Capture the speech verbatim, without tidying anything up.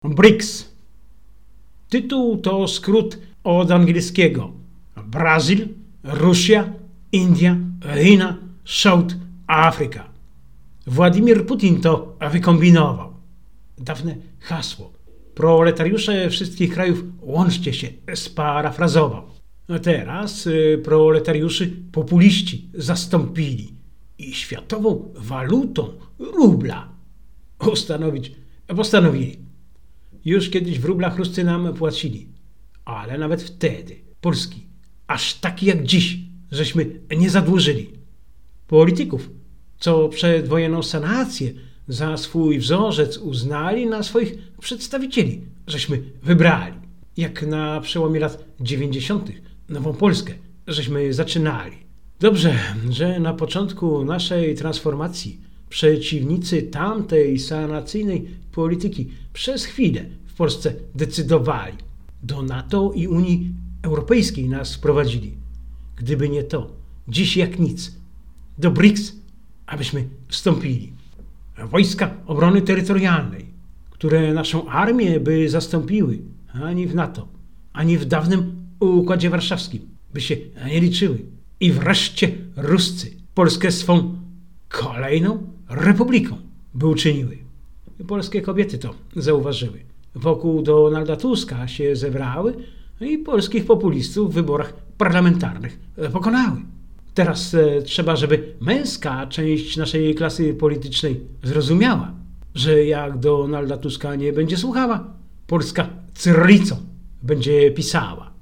BRICS. Tytuł to skrót od angielskiego Brazil, Rosja, India, China, South Africa. Władimir Putin to wykombinował. Dawne hasło proletariusze wszystkich krajów łączcie się sparafrazował. A teraz y, proletariuszy populiści zastąpili i światową walutą rubla ustanowić postanowili. Już kiedyś w rublach Ruscy nam płacili, ale nawet wtedy Polski aż taki jak dziś żeśmy nie zadłużyli. Polityków, co przedwojenną sanację za swój wzorzec uznali, na swoich przedstawicieli żeśmy wybrali. Jak na przełomie lat dziewięćdziesiątych nową Polskę żeśmy zaczynali. Dobrze, że na początku naszej transformacji przeciwnicy tamtej sanacyjnej polityki przez chwilę w Polsce decydowali. Do NATO i Unii Europejskiej nas wprowadzili. Gdyby nie to, dziś jak nic, do BRICS abyśmy wstąpili. Wojska Obrony Terytorialnej, które naszą armię by zastąpiły, ani w NATO, ani w dawnym Układzie Warszawskim by się nie liczyły. I wreszcie Ruscy Polskę swą kolejną republiką by uczyniły. Polskie kobiety to zauważyły. Wokół Donalda Tuska się zebrały i polskich populistów w wyborach parlamentarnych pokonały. Teraz e, trzeba, żeby męska część naszej klasy politycznej zrozumiała, że jak Donalda Tuska nie będzie słuchała, Polska cyrylicą będzie pisała.